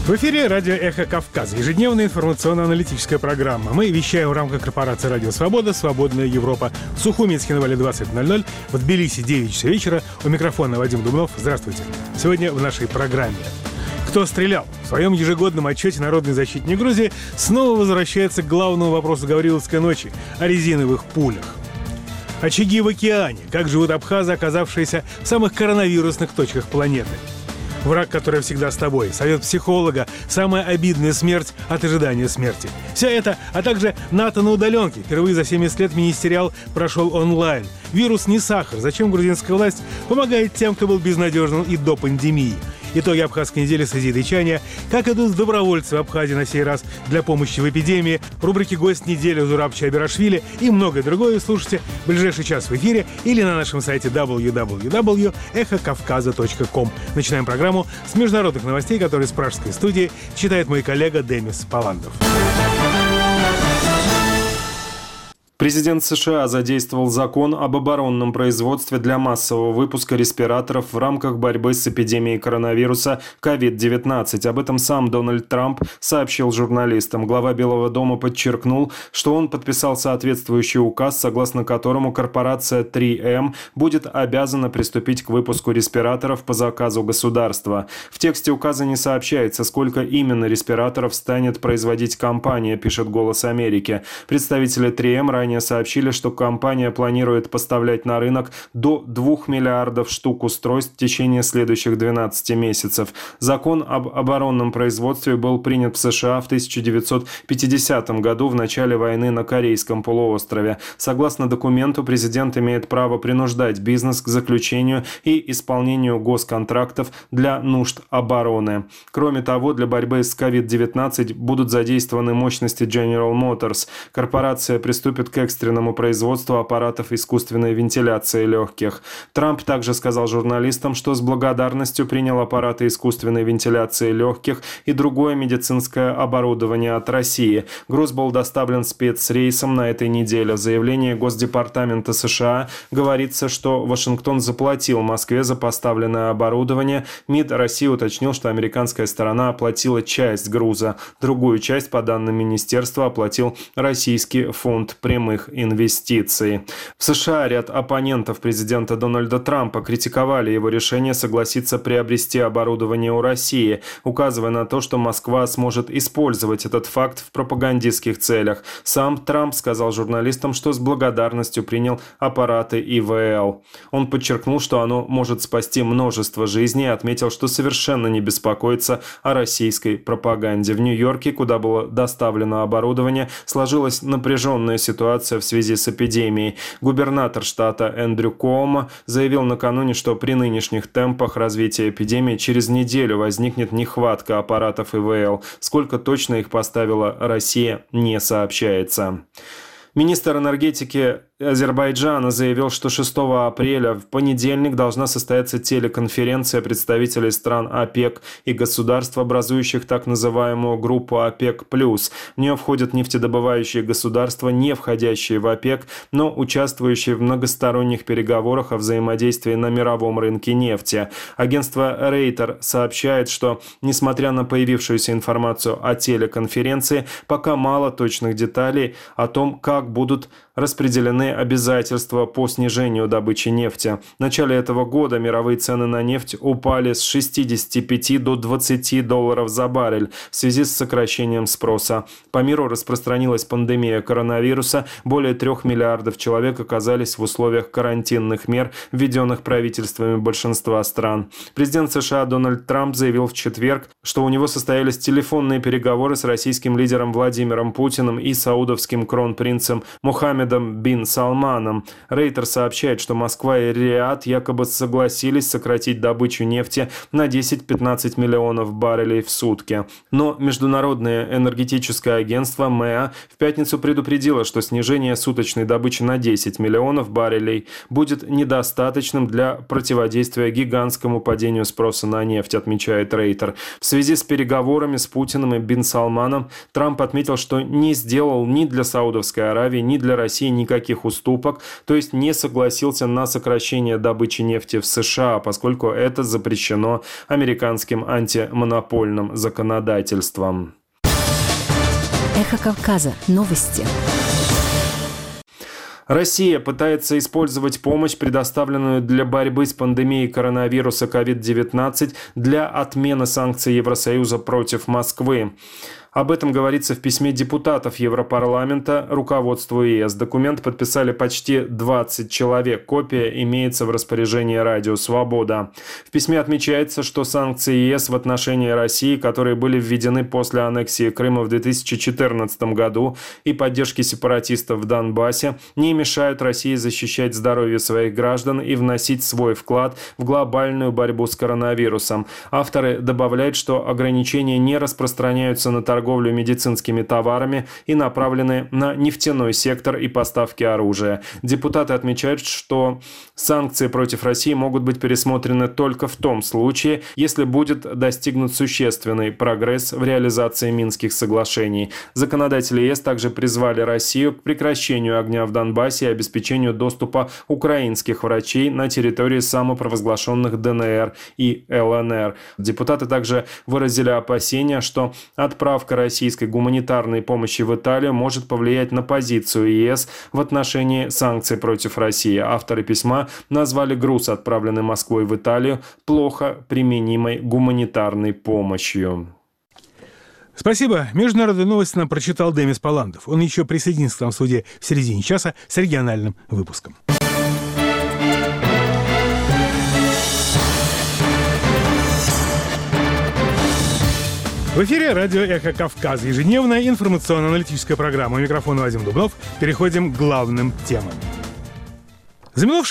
В эфире радио «Эхо Кавказа», ежедневная информационно-аналитическая программа. Мы вещаем в рамках корпорации «Радио Свобода», «Свободная Европа». В Сухуминске на Вале 20:00, в Тбилиси 9 часов вечера. У микрофона Вадим Дубнов. Здравствуйте. Сегодня в нашей программе. Кто стрелял? В своем ежегодном отчете народный защитник Грузии снова возвращается к главному вопросу Гавриловской ночи – о резиновых пулях. Очаги в океане. Как живут абхазы, оказавшиеся в самых коронавирусных точках планеты. Враг, который всегда с тобой. Совет психолога. Самая обидная смерть от ожидания смерти. Все это, а также НАТО на удаленке. Впервые за 70 лет мини-сериал прошел онлайн. Вирус не сахар. Зачем грузинская власть помогает тем, кто был безнадежным и до пандемии? Итоги абхазской недели с Азидой Чаня. Как идут добровольцы в Абхазии на сей раз для помощи в эпидемии. В рубрике «Гость недели» Зураб Чайберашвили и многое другое слушайте в ближайший час в эфире или на нашем сайте www.эхокавказа.ком. Начинаем программу с международных новостей, которые с пражской студии читает мой коллега Демис Паландов. Президент США задействовал закон об оборонном производстве для массового выпуска респираторов в рамках борьбы с эпидемией коронавируса COVID-19. Об этом сам Дональд Трамп сообщил журналистам. Глава Белого дома подчеркнул, что он подписал соответствующий указ, согласно которому корпорация 3M будет обязана приступить к выпуску респираторов по заказу государства. В тексте указа не сообщается, сколько именно респираторов станет производить компания, пишет «Голос Америки». Представители 3M ранее сообщили, что компания планирует поставлять на рынок до 2 миллиардов штук устройств в течение следующих 12 месяцев. Закон об оборонном производстве был принят в США в 1950 году в начале войны на Корейском полуострове. Согласно документу, президент имеет право принуждать бизнес к заключению и исполнению госконтрактов для нужд обороны. Кроме того, для борьбы с COVID-19 будут задействованы мощности General Motors. Корпорация приступит к экстренному производству аппаратов искусственной вентиляции легких. Трамп также сказал журналистам, что с благодарностью принял аппараты искусственной вентиляции легких и другое медицинское оборудование от России. Груз был доставлен спецрейсом на этой неделе. В заявлении Госдепартамента США говорится, что Вашингтон заплатил Москве за поставленное оборудование. МИД России уточнил, что американская сторона оплатила часть груза. Другую часть, по данным министерства, оплатил Российский фонд прямых инвестиций. В США ряд оппонентов президента Дональда Трампа критиковали его решение согласиться приобрести оборудование у России, указывая на то, что Москва сможет использовать этот факт в пропагандистских целях. Сам Трамп сказал журналистам, что с благодарностью принял аппараты ИВЛ. Он подчеркнул, что оно может спасти множество жизней, и отметил, что совершенно не беспокоится о российской пропаганде. В Нью-Йорке, куда было доставлено оборудование, сложилась напряженная ситуация в связи с эпидемией. Губернатор штата Эндрю Куомо заявил накануне, что при нынешних темпах развития эпидемии через неделю возникнет нехватка аппаратов ИВЛ. Сколько точно их поставила Россия, не сообщается. Министр энергетики Азербайджана заявил, что 6 апреля в понедельник должна состояться телеконференция представителей стран ОПЕК и государств, образующих так называемую группу ОПЕК+. В нее входят нефтедобывающие государства, не входящие в ОПЕК, но участвующие в многосторонних переговорах о взаимодействии на мировом рынке нефти. Агентство Рейтер сообщает, что, несмотря на появившуюся информацию о телеконференции, пока мало точных деталей о том, как будут распределены обязательства по снижению добычи нефти. В начале этого года мировые цены на нефть упали с 65 до 20 долларов за баррель в связи с сокращением спроса. По миру распространилась пандемия коронавируса. Более 3 миллиардов человек оказались в условиях карантинных мер, введенных правительствами большинства стран. Президент США Дональд Трамп заявил в четверг, что у него состоялись телефонные переговоры с российским лидером Владимиром Путиным и саудовским кронпринцем Мухаммедом бин Салманом. Рейтер сообщает, что Москва и Риад якобы согласились сократить добычу нефти на 10-15 миллионов баррелей в сутки. Но Международное энергетическое агентство МЭА в пятницу предупредило, что снижение суточной добычи на 10 миллионов баррелей будет недостаточным для противодействия гигантскому падению спроса на нефть, отмечает Рейтер. В связи с переговорами с Путиным и бин Салманом Трамп отметил, что не сделал ни для Саудовской Аравии, ни для России никаких никаких уступок, то есть не согласился на сокращение добычи нефти в США, поскольку это запрещено американским антимонопольным законодательством. Эхо Кавказа. Новости. Россия пытается использовать помощь, предоставленную для борьбы с пандемией коронавируса COVID-19, для отмены санкций Евросоюза против Москвы. Об этом говорится в письме депутатов Европарламента руководству ЕС. Документ подписали почти 20 человек. Копия имеется в распоряжении Радио Свобода. В письме отмечается, что санкции ЕС в отношении России, которые были введены после аннексии Крыма в 2014 году и поддержки сепаратистов в Донбассе, не мешают России защищать здоровье своих граждан и вносить свой вклад в глобальную борьбу с коронавирусом. Авторы добавляют, что ограничения не распространяются на торговлю медицинскими товарами и направлены на нефтяной сектор и поставки оружия. Депутаты отмечают, что санкции против России могут быть пересмотрены только в том случае, если будет достигнут существенный прогресс в реализации Минских соглашений. Законодатели ЕС также призвали Россию к прекращению огня в Донбассе и обеспечению доступа украинских врачей на территории самопровозглашенных ДНР и ЛНР. Депутаты также выразили опасения, что отправка российской гуманитарной помощи в Италию может повлиять на позицию ЕС в отношении санкций против России. Авторы письма назвали груз, отправленный Москвой в Италию, плохо применимой гуманитарной помощью. Спасибо. Международные новости нам прочитал Демис Паландов. Он еще присоединится к нам в студии в середине часа с региональным выпуском. В эфире радио «Эхо Кавказа». Ежедневная информационно-аналитическая программа. У микрофона Вадим Дубнов. Переходим к главным темам. За минувшие